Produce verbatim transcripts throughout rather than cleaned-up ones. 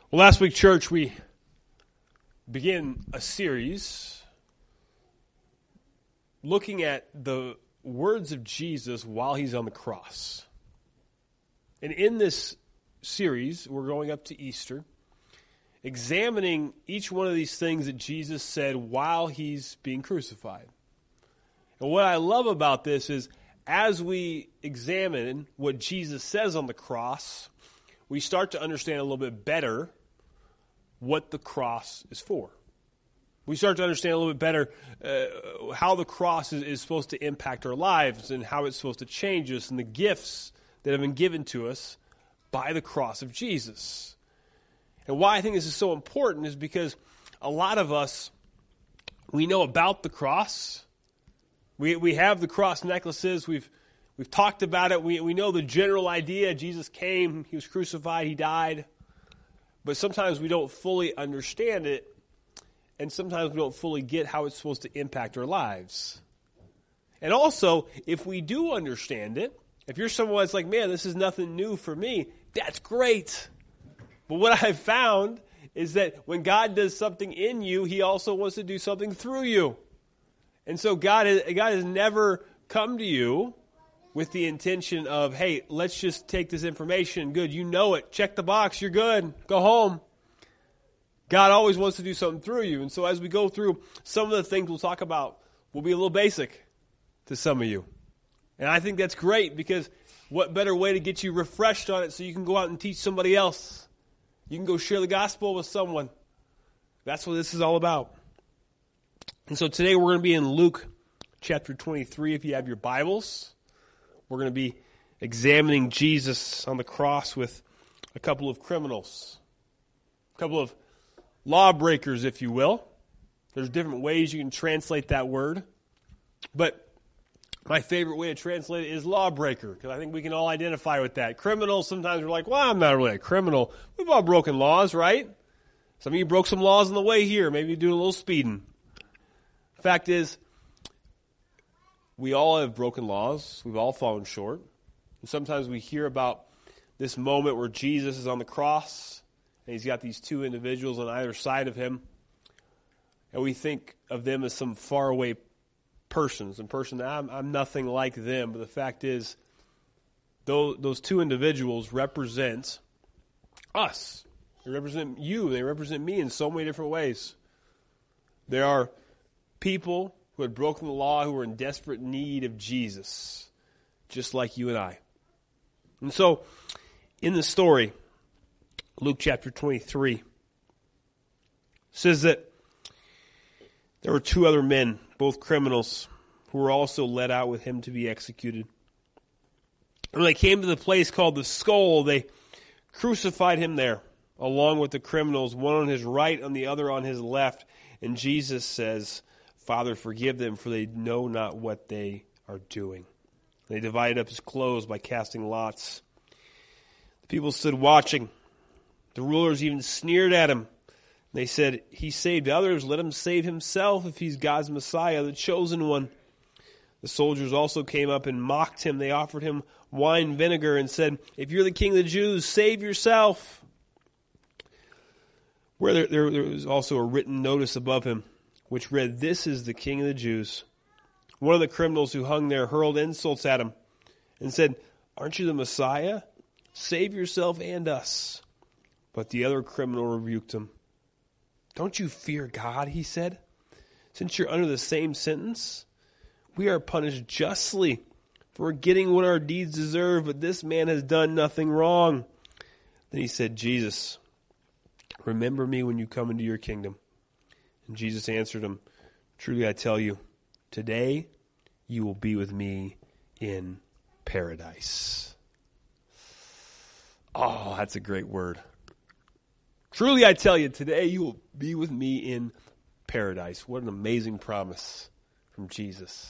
Well, last week, church, we began a series looking at the words of Jesus while he's on the cross. And in this series, we're going up to Easter, examining each one of these things that Jesus said while he's being crucified. And what I love about this is as we examine what Jesus says on the cross, we start to understand a little bit better what the cross is for. We start to understand a little bit better uh, how the cross is, is supposed to impact our lives and how it's supposed to change us and the gifts that have been given to us by the cross of Jesus. And why I think this is so important is because a lot of us, we know about the cross. We we have the cross necklaces. We've we've talked about it. We we know the general idea. Jesus came, he was crucified, he died. But sometimes we don't fully understand it, and sometimes we don't fully get how it's supposed to impact our lives. And also, if we do understand it, if you're someone that's like, man, this is nothing new for me, that's great. But what I've found is that when God does something in you, he also wants to do something through you. And so God has, God has never come to you with the intention of, hey, let's just take this information. Good, you know it. Check the box. You're good. Go home. God always wants to do something through you. And so as we go through some of the things we'll talk about, will be a little basic to some of you. And I think that's great because what better way to get you refreshed on it so you can go out and teach somebody else. You can go share the gospel with someone. That's what this is all about. And so today we're going to be in Luke chapter twenty-three if you have your Bibles. We're going to be examining Jesus on the cross with a couple of criminals, a couple of lawbreakers, if you will. There's different ways you can translate that word, but my favorite way to translate it is lawbreaker, because I think we can all identify with that. Criminals, sometimes we're like, well, I'm not really a criminal. We've all broken laws, right? Some of you broke some laws on the way here. Maybe you're doing a little speeding. Fact is, we all have broken laws. We've all fallen short. And sometimes we hear about this moment where Jesus is on the cross, and he's got these two individuals on either side of him, and we think of them as some faraway persons, and person that I'm, I'm nothing like them. But the fact is, those, those two individuals represent us. They represent you. They represent me in so many different ways. They are people who had broken the law, who were in desperate need of Jesus, just like you and I. And so, in the story, Luke chapter twenty-three says that there were two other men, both criminals, who were also led out with him to be executed. And when they came to the place called the Skull, they crucified him there, along with the criminals, one on his right and the other on his left. And Jesus says, Father, forgive them, for they know not what they are doing. They divided up his clothes by casting lots. The people stood watching. The rulers even sneered at him. They said, he saved others, let him save himself if he's God's Messiah, the chosen one. The soldiers also came up and mocked him. They offered him wine vinegar and said, if you're the king of the Jews, save yourself. Where there, there, there was also a written notice above him, which read, this is the king of the Jews. One of the criminals who hung there hurled insults at him and said, aren't you the Messiah? Save yourself and us. But the other criminal rebuked him. Don't you fear God, he said, since you're under the same sentence? We are punished justly for getting what our deeds deserve, but this man has done nothing wrong. Then he said, Jesus, remember me when you come into your kingdom. And Jesus answered him, truly I tell you, today you will be with me in paradise. Oh, that's a great word. Truly I tell you, today you will be with me in paradise. What an amazing promise from Jesus.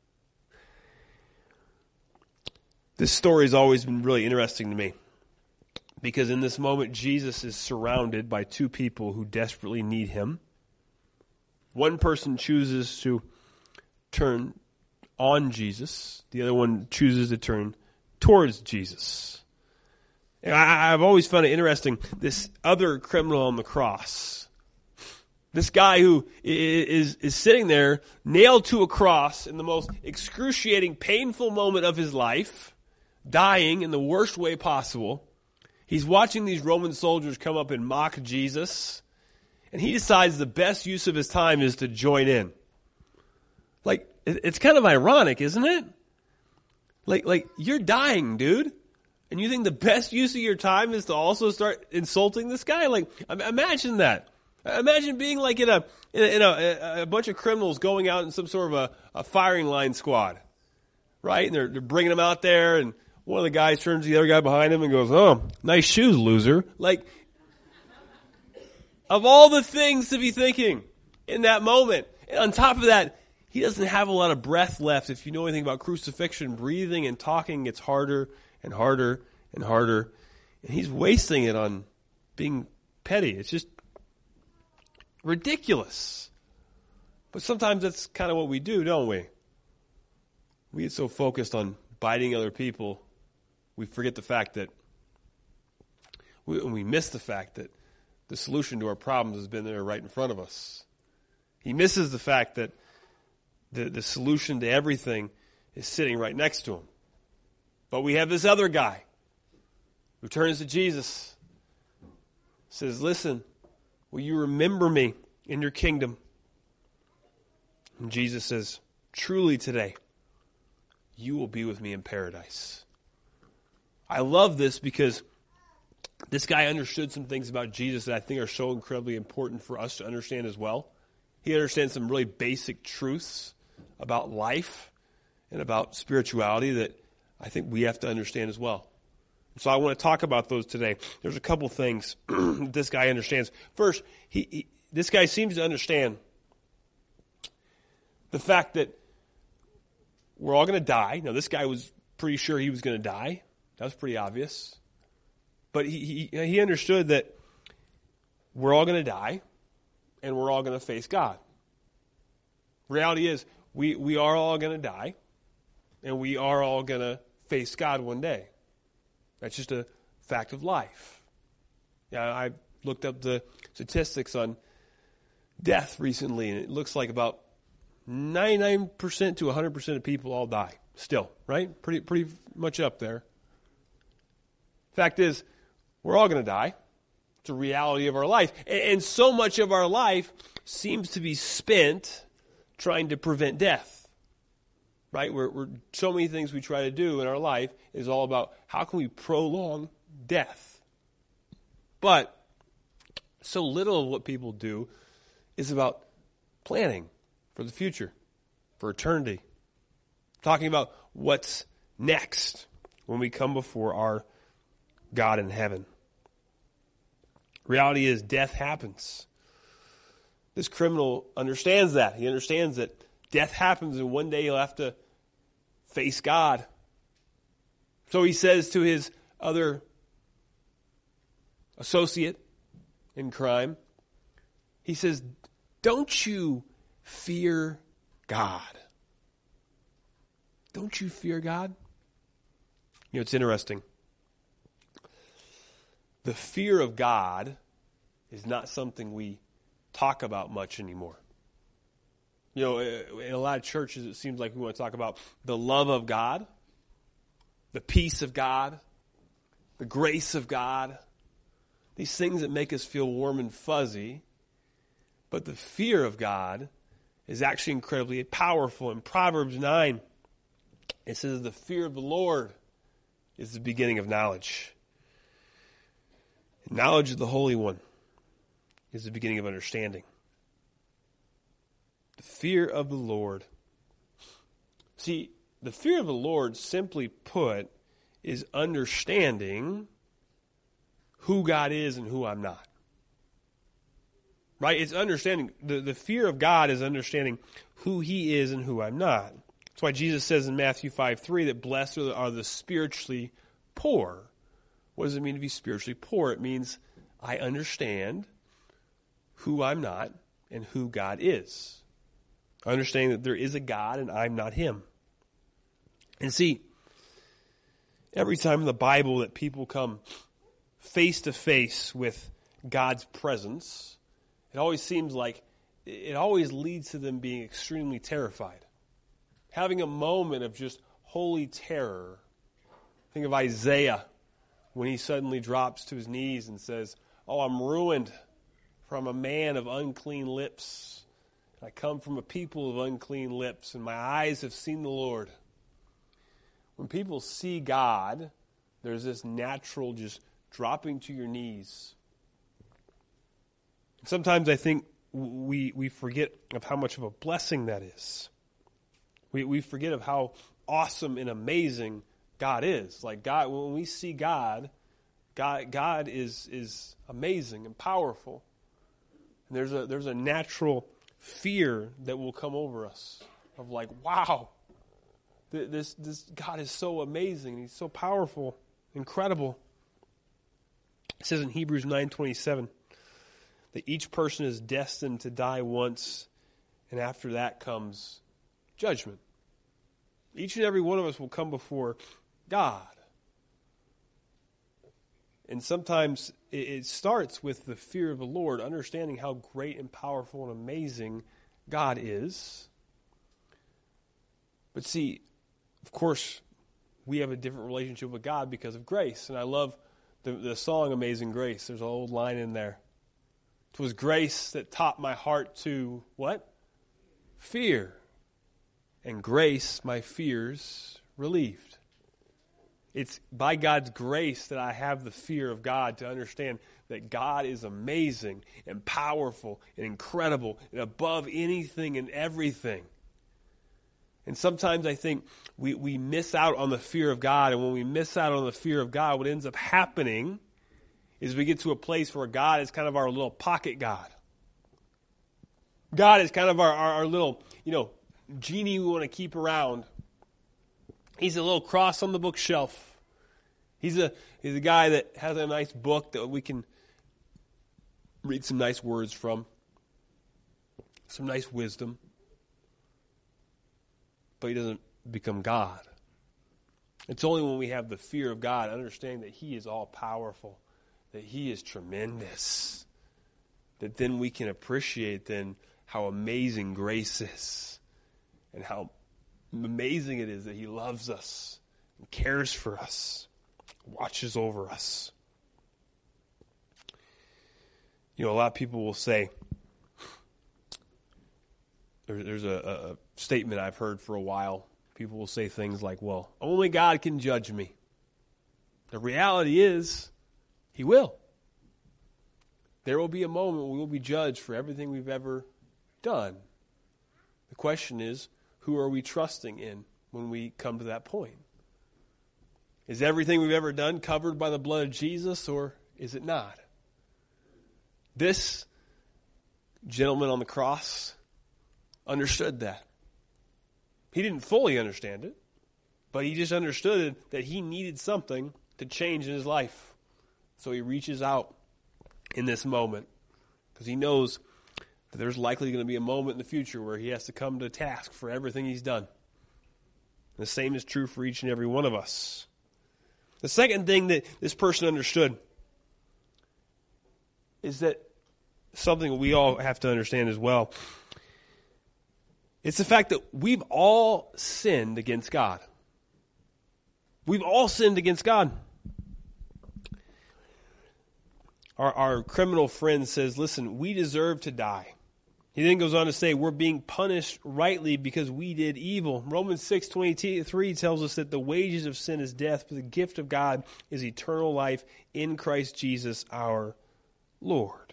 This story has always been really interesting to me, because in this moment Jesus is surrounded by two people who desperately need him. One person chooses to turn on Jesus. The other one chooses to turn towards Jesus. And I, I've always found it interesting, this other criminal on the cross. This guy who is, is sitting there, nailed to a cross in the most excruciating, painful moment of his life, dying in the worst way possible. He's watching these Roman soldiers come up and mock Jesus, and he decides the best use of his time is to join in. Like, it's kind of ironic, isn't it? Like, like you're dying, dude, and you think the best use of your time is to also start insulting this guy? Like, imagine that. Imagine being like in a in, a, in a, a bunch of criminals going out in some sort of a, a firing line squad, right? And they're, they're bringing them out there, and one of the guys turns to the other guy behind him and goes, "Oh, nice shoes, loser." Like, of all the things to be thinking in that moment, and on top of that, he doesn't have a lot of breath left. If you know anything about crucifixion, breathing and talking gets harder and harder and harder, and he's wasting it on being petty. It's just ridiculous. But sometimes that's kind of what we do, don't we? We get so focused on biting other people, we forget the fact that, we, we miss the fact that the solution to our problems has been there right in front of us. He misses the fact that the, the solution to everything is sitting right next to him. But we have this other guy who turns to Jesus, says, "Listen, will you remember me in your kingdom?" And Jesus says, "Truly today, you will be with me in paradise." I love this because this guy understood some things about Jesus that I think are so incredibly important for us to understand as well. He understands some really basic truths about life and about spirituality that I think we have to understand as well. So I want to talk about those today. There's a couple things this guy understands. First, he, he this guy seems to understand the fact that we're all going to die. Now, this guy was pretty sure he was going to die. That was pretty obvious. But he, he, he understood that we're all going to die, and we're all going to face God. Reality is, we, we are all going to die, and we are all going to face God one day. That's just a fact of life. Yeah, I looked up the statistics on death recently, and it looks like about ninety-nine percent to one hundred percent of people all die still, right? Pretty pretty much up there. Fact is, we're all going to die. It's a reality of our life. And, and so much of our life seems to be spent trying to prevent death. Right? We're, we're, so many things we try to do in our life is all about how can we prolong death. But so little of what people do is about planning for the future, for eternity. Talking about what's next when we come before our God in heaven. Reality is death happens. This criminal understands that. He understands that death happens, and one day he'll have to face God. So he says to his other associate in crime, he says, "Don't you fear God?" Don't you fear God? You know, it's interesting. The fear of God is not something we talk about much anymore. You know, in a lot of churches, it seems like we want to talk about the love of God, the peace of God, the grace of God, these things that make us feel warm and fuzzy. But the fear of God is actually incredibly powerful. In Proverbs nine, it says, "The fear of the Lord is the beginning of knowledge. Knowledge of the Holy One is the beginning of understanding." The fear of the Lord. See, the fear of the Lord, simply put, is understanding who God is and who I'm not. Right? It's understanding. The, the fear of God is understanding who He is and who I'm not. That's why Jesus says in Matthew five three that blessed are the, are the spiritually poor. What does it mean to be spiritually poor? It means I understand who I'm not and who God is. Understanding that there is a God and I'm not Him. And see, every time in the Bible that people come face to face with God's presence, it always seems like it always leads to them being extremely terrified. Having a moment of just holy terror. Think of Isaiah when he suddenly drops to his knees and says, "Oh, I'm ruined, for I'm a man of unclean lips. I come from a people of unclean lips, and my eyes have seen the Lord." When people see God, there's this natural just dropping to your knees. Sometimes I think we we forget of how much of a blessing that is. We we forget of how awesome and amazing God is. Like God, when we see God, God God is is amazing and powerful. And there's a there's a natural fear that will come over us of like, wow, this this God is so amazing. He's so powerful, incredible. It says in Hebrews nine twenty-seven that each person is destined to die once, and after that comes judgment. Each and every one of us will come before God. And sometimes it starts with the fear of the Lord, understanding how great and powerful and amazing God is. But see, of course, we have a different relationship with God because of grace. And I love the, the song Amazing Grace. There's an old line in there. "'Twas grace that taught my heart to," what? "Fear. And grace my fears relieved." It's by God's grace that I have the fear of God, to understand that God is amazing and powerful and incredible and above anything and everything. And sometimes I think we, we miss out on the fear of God, and when we miss out on the fear of God, what ends up happening is we get to a place where God is kind of our little pocket God. God is kind of our, our, our little, you know, genie we want to keep around. He's a little cross on the bookshelf. He's a he's a guy that has a nice book that we can read some nice words from, some nice wisdom. But he doesn't become God. It's only when we have the fear of God, understanding that he is all powerful, that he is tremendous, that then we can appreciate then how amazing grace is and how amazing it is that he loves us and cares for us, watches over us. You know, a lot of people will say, there, there's a, a statement I've heard for a while. People will say things like, well, only God can judge me. The reality is, he will. There will be a moment when we will be judged for everything we've ever done. The question is, who are we trusting in when we come to that point? Is everything we've ever done covered by the blood of Jesus, or is it not? This gentleman on the cross understood that. He didn't fully understand it, but he just understood that he needed something to change in his life. So he reaches out in this moment because he knows that there's likely going to be a moment in the future where he has to come to task for everything he's done. The same is true for each and every one of us. The second thing that this person understood is that something we all have to understand as well. It's the fact that we've all sinned against God. We've all sinned against God. Our, our criminal friend says, listen, we deserve to die. He then goes on to say, we're being punished rightly because we did evil. Romans six twenty-three tells us that the wages of sin is death, but the gift of God is eternal life in Christ Jesus our Lord.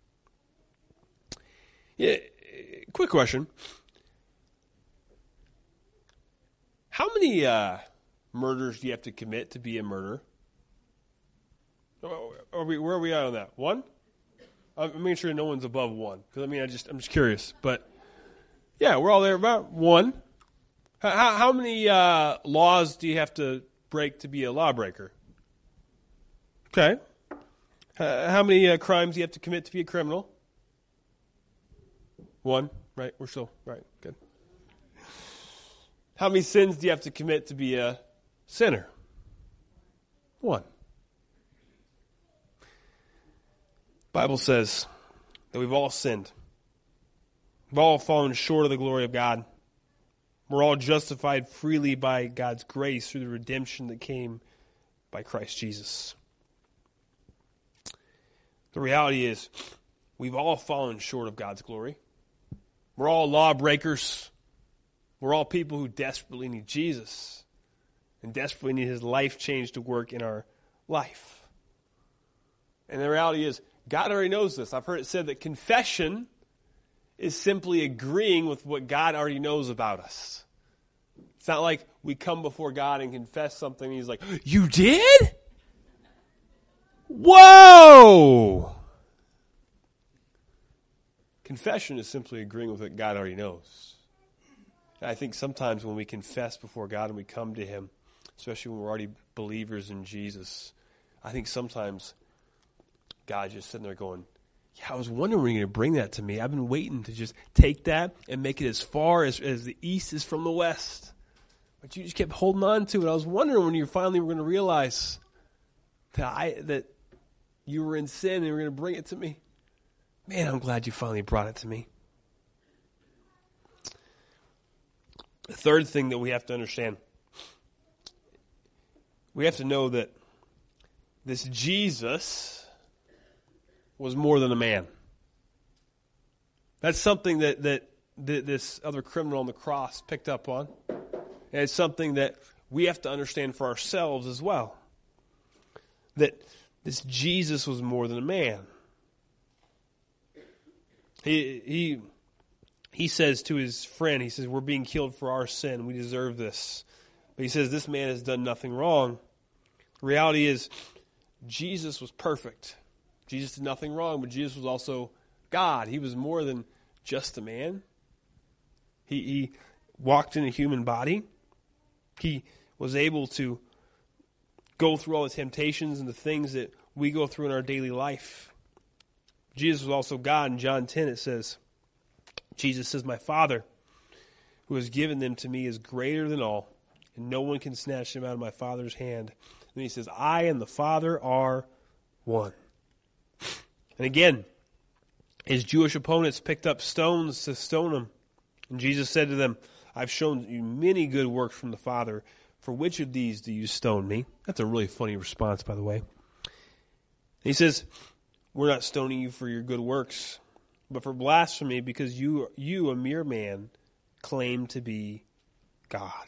Yeah, quick question. How many uh, murders do you have to commit to be a murderer? Are we, where are we at on that? One? I'm making sure no one's above one. Because, I mean, I just, I'm just curious. But, yeah, we're all there about one. How, how many uh, laws do you have to break to be a lawbreaker? Okay. Uh, how many uh, crimes do you have to commit to be a criminal? One. Right. We're still, right. Good. How many sins do you have to commit to be a sinner? One. Bible says that we've all sinned. We've all fallen short of the glory of God. We're all justified freely by God's grace through the redemption that came by Christ Jesus. The reality is, we've all fallen short of God's glory. We're all lawbreakers. We're all people who desperately need Jesus and desperately need His life change to work in our life. And the reality is, God already knows this. I've heard it said that confession is simply agreeing with what God already knows about us. It's not like we come before God and confess something and He's like, "You did? Whoa!" Confession is simply agreeing with what God already knows. And I think sometimes when we confess before God and we come to Him, especially when we're already believers in Jesus, I think sometimes God's just sitting there going, "Yeah, I was wondering when you're going to bring that to me. I've been waiting to just take that and make it as far as, as the east is from the west. But you just kept holding on to it. I was wondering when you finally were going to realize that I that you were in sin and you were going to bring it to me. Man, I'm glad you finally brought it to me." The third thing that we have to understand, we have to know that this Jesus was more than a man. That's something that, that, that this other criminal on the cross picked up on. And it's something that we have to understand for ourselves as well. That this Jesus was more than a man. He he he says to his friend, he says, "We're being killed for our sin. We deserve this." But he says, "This man has done nothing wrong." The reality is, Jesus was perfect. Jesus did nothing wrong, but Jesus was also God. He was more than just a man. He, he walked in a human body. He was able to go through all the temptations and the things that we go through in our daily life. Jesus was also God. In John ten it says, Jesus says, "My Father, who has given them to me, is greater than all, and no one can snatch them out of my Father's hand." And he says, "I and the Father are one." And again, his Jewish opponents picked up stones to stone him. And Jesus said to them, "I've shown you many good works from the Father. For which of these do you stone me?" That's a really funny response, by the way. And he says, "We're not stoning you for your good works, but for blasphemy, because you, you, a mere man, claim to be God."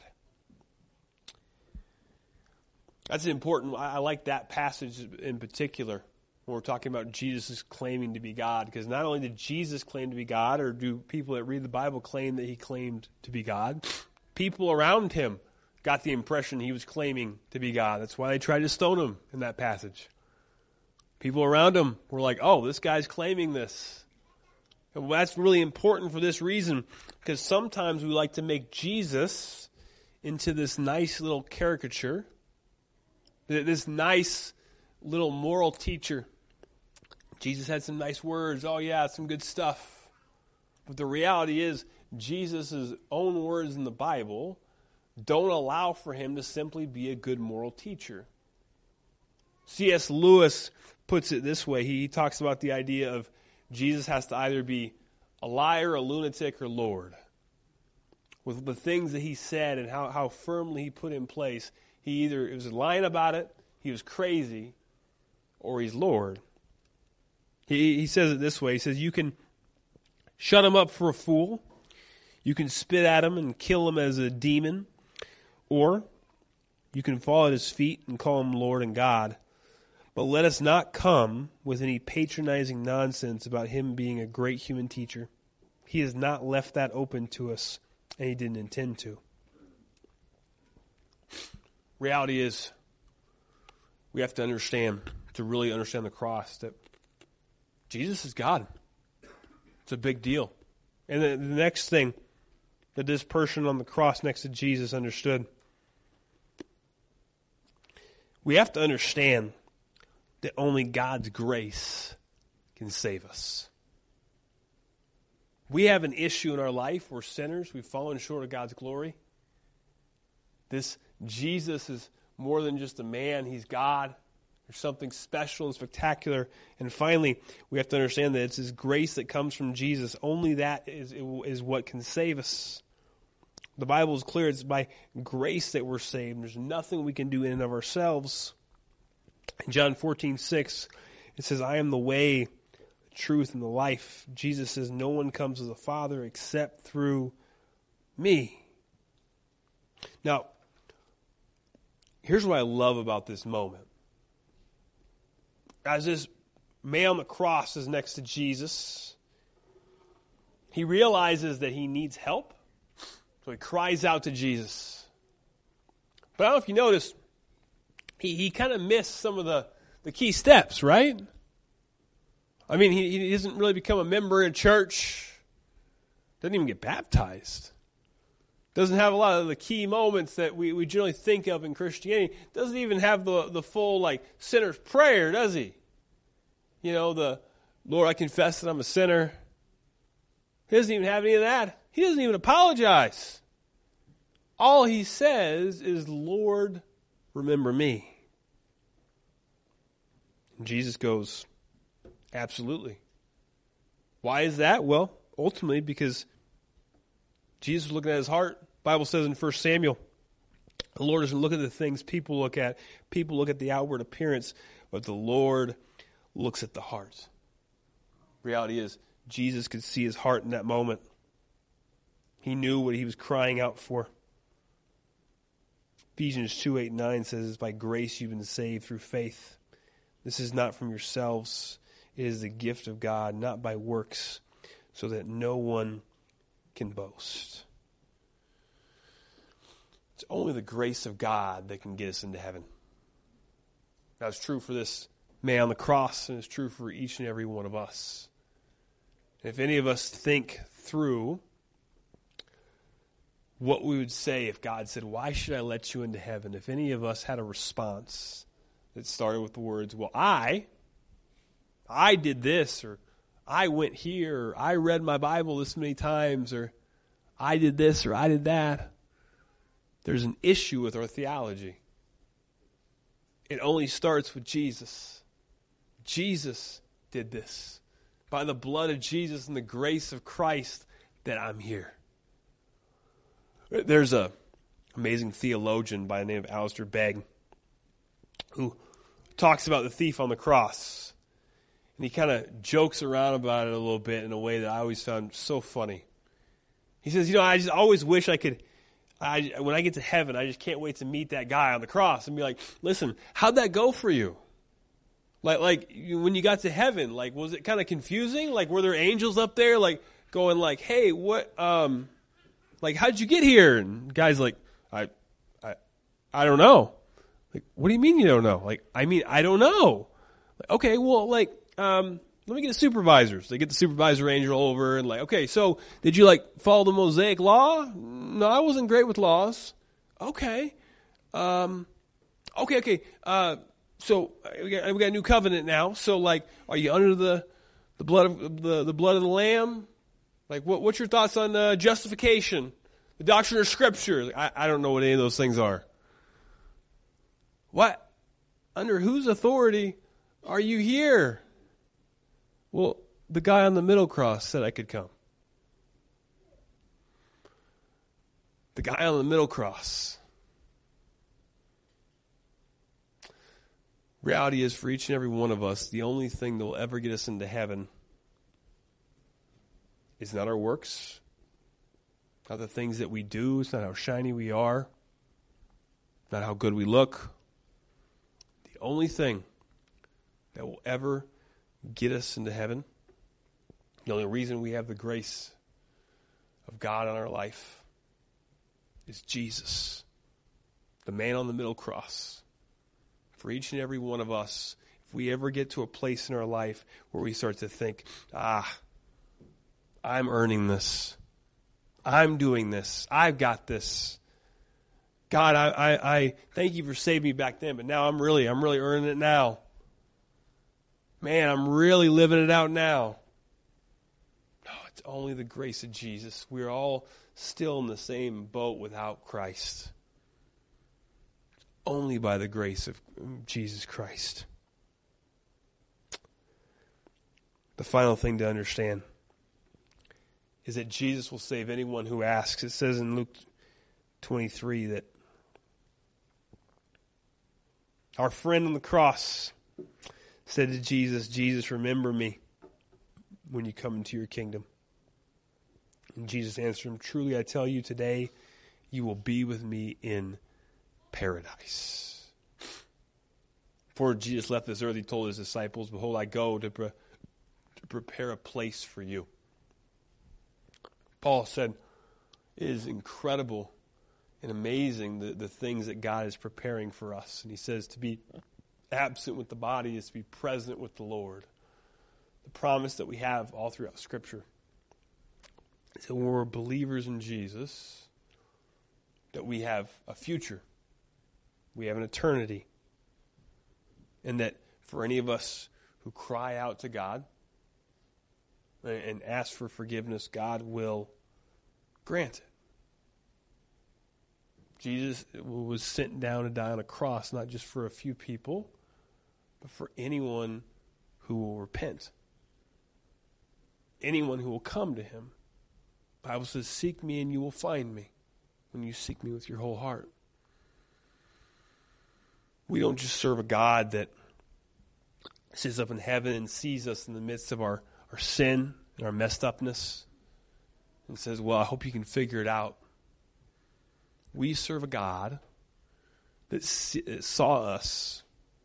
That's important. I like that passage in particular when we're talking about Jesus claiming to be God, because not only did Jesus claim to be God, or do people that read the Bible claim that he claimed to be God, people around him got the impression he was claiming to be God. That's why they tried to stone him in that passage. People around him were like, "Oh, this guy's claiming this." And that's really important for this reason, because sometimes we like to make Jesus into this nice little caricature, this nice little moral teacher. Jesus had some nice words. Oh yeah, some good stuff. But the reality is, Jesus' own words in the Bible don't allow for him to simply be a good moral teacher. C S Lewis puts it this way. He talks about the idea of Jesus has to either be a liar, a lunatic, or Lord. With the things that he said and how, how firmly he put in place, he either was lying about it, he was crazy, or he's Lord. He, he says it this way. He says, "You can shut him up for a fool. You can spit at him and kill him as a demon. Or you can fall at his feet and call him Lord and God. But let us not come with any patronizing nonsense about him being a great human teacher. He has not left that open to us, and he didn't intend to." Reality is, we have to understand, to really understand the cross, that Jesus is God. It's a big deal. And the, the next thing that this person on the cross next to Jesus understood, we have to understand that only God's grace can save us. We have an issue in our life. We're sinners. We've fallen short of God's glory. This Jesus is more than just a man. He's God. There's something special and spectacular. And finally, we have to understand that it's His grace that comes from Jesus. Only that is, is what can save us. The Bible is clear. It's by grace that we're saved. There's nothing we can do in and of ourselves. In John fourteen six, it says, I am the way, the truth, and the life. Jesus says, no one comes to the Father except through me. Now, here's what I love about this moment. As this man on the cross is next to Jesus, he realizes that he needs help, so he cries out to Jesus. But I don't know if you noticed, he, he kind of missed some of the, the key steps, right? I mean, he, he doesn't really become a member in church, doesn't even get baptized. Doesn't have a lot of the key moments that we, we generally think of in Christianity. Doesn't even have the, the full, like, sinner's prayer, does he? You know, the, Lord, I confess that I'm a sinner. He doesn't even have any of that. He doesn't even apologize. All he says is, Lord, remember me. And Jesus goes, absolutely. Why is that? Well, ultimately because Jesus was looking at his heart. The Bible says in First Samuel, the Lord doesn't look at the things people look at. People look at the outward appearance, but the Lord looks at the heart. Reality is, Jesus could see his heart in that moment. He knew what he was crying out for. Ephesians two, eight, nine says, by grace you've been saved through faith. This is not from yourselves. It is the gift of God, not by works, so that no one can boast. It's only the grace of God that can get us into heaven. That's true for this man on the cross, and it's true for each and every one of us. If any of us think through what we would say if God said, why should I let you into heaven? If any of us had a response that started with the words, well, I, I did this, or I went here, or I read my Bible this many times, or I did this, or I did that. There's an issue with our theology. It only starts with Jesus. Jesus did this. By the blood of Jesus and the grace of Christ that I'm here. There's a amazing theologian by the name of Alistair Begg who talks about the thief on the cross. And he kind of jokes around about it a little bit in a way that I always found so funny. He says, you know, I just always wish I could, I, when I get to heaven, I just can't wait to meet that guy on the cross and be like, listen, how'd that go for you? Like, like when you got to heaven, like, was it kind of confusing? Like, were there angels up there, like, going like, hey, what, um, like, how'd you get here? And the guy's like, I, I, I don't know. Like, what do you mean you don't know? Like, I mean, I don't know. Like, okay, well, like, um, let me get the supervisors. They get the supervisor angel over and like, okay, so did you like follow the Mosaic law? No, I wasn't great with laws. Okay. Um, okay, okay. Uh, so we got, we got a new covenant now. So like, are you under the, the blood of the, the blood of the Lamb? Like, what, what's your thoughts on uh, justification, the doctrine of Scripture? I, I don't know what any of those things are. What? Under whose authority are you here? Well, the guy on the middle cross said I could come. The guy on the middle cross. Reality is, for each and every one of us, the only thing that will ever get us into heaven is not our works, not the things that we do, it's not how shiny we are, not how good we look. The only thing that will ever get us into heaven, the only reason we have the grace of God on our life is Jesus, the man on the middle cross. For each and every one of us, if we ever get to a place in our life where we start to think, ah, I'm earning this. I'm doing this. I've got this. God, I, I, I thank you for saving me back then, but now I'm really, I'm really earning it now. Man, I'm really living it out now. No, it's only the grace of Jesus. We're all still in the same boat without Christ. Only by the grace of Jesus Christ. The final thing to understand is that Jesus will save anyone who asks. It says in Luke twenty-three that our friend on the cross said to Jesus, Jesus, remember me when you come into your kingdom. And Jesus answered him, truly I tell you, today you will be with me in paradise. Before Jesus left this earth, he told his disciples, behold, I go to, pre- to prepare a place for you. Paul said, it is incredible and amazing the, the things that God is preparing for us. And he says to be absent with the body is to be present with the Lord. The promise that we have all throughout Scripture is that when we're believers in Jesus, that we have a future. We have an eternity. And that for any of us who cry out to God and ask for forgiveness, God will grant it. Jesus was sent down to die on a cross, not just for a few people, but for anyone who will repent. Anyone who will come to him. The Bible says, seek me and you will find me when you seek me with your whole heart. We don't just serve a God that sits up in heaven and sees us in the midst of our, our sin and our messed upness and says, well, I hope you can figure it out. We serve a God that saw us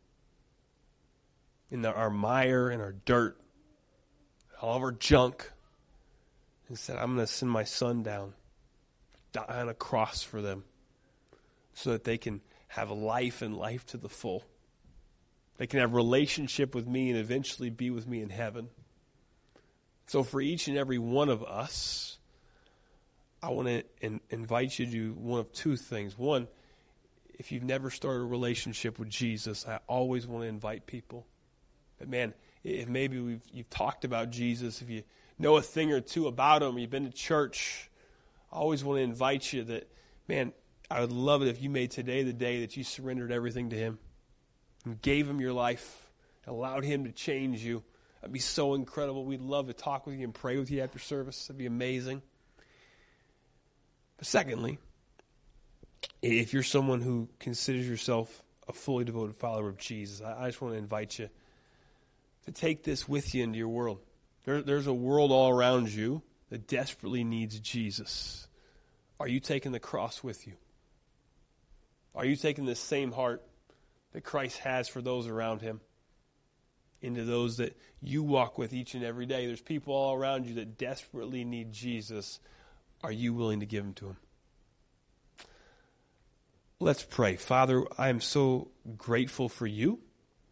in the, our mire and our dirt, all of our junk, and said, I'm going to send my son down, die on a cross for them, so that they can have a life and life to the full. They can have a relationship with me and eventually be with me in heaven. So for each and every one of us, I want to in, invite you to do one of two things. One, if you've never started a relationship with Jesus, I always want to invite people. But man, if maybe we've you've talked about Jesus, if you know a thing or two about him, you've been to church, I always want to invite you that, man, I would love it if you made today the day that you surrendered everything to him and gave him your life, allowed him to change you. That'd be so incredible. We'd love to talk with you and pray with you after service. That'd be amazing. But secondly, if you're someone who considers yourself a fully devoted follower of Jesus, I, I just want to invite you to take this with you into your world. There, there's a world all around you that desperately needs Jesus. Are you taking the cross with you? Are you taking the same heart that Christ has for those around him into those that you walk with each and every day? There's people all around you that desperately need Jesus. Are you willing to give him to them? Let's pray. Father, I am so grateful for you.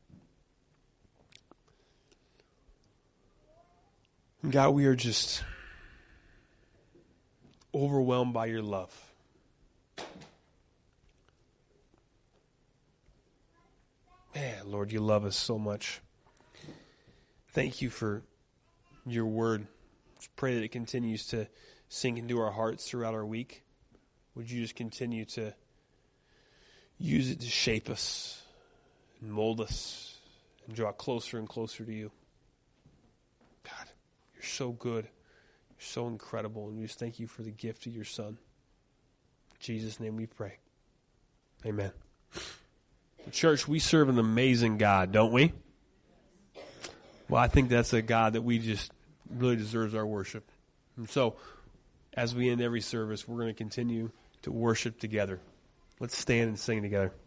God, we are just overwhelmed by your love. Man, Lord, you love us so much. Thank you for your word. Just pray that it continues to sink into our hearts throughout our week. Would you just continue to use it to shape us and mold us and draw closer and closer to you. God, you're so good. You're so incredible. And we just thank you for the gift of your son. In Jesus' name we pray. Amen. Church, we serve an amazing God, don't we? Well, I think that's a God that we just really deserves our worship. And so, as we end every service, we're going to continue to worship together. Let's stand and sing together.